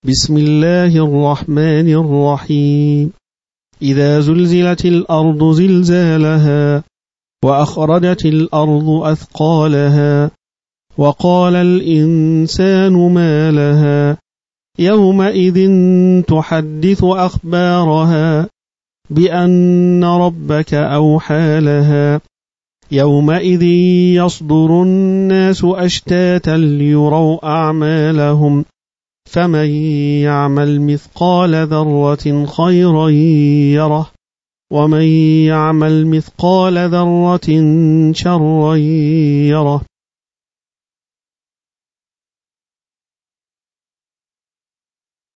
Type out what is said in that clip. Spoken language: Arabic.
بسم الله الرحمن الرحيم إذا زلزلت الأرض زلزالها وأخرجت الأرض أثقالها وقال الإنسان ما لها يومئذ تحدث أخبارها بأن ربك أوحى لها يومئذ يصدر الناس أشتاتا ليروا أعمالهم فمن يعمل مثقال ذرة خيرا يره ومن يعمل مثقال ذرة شرا يره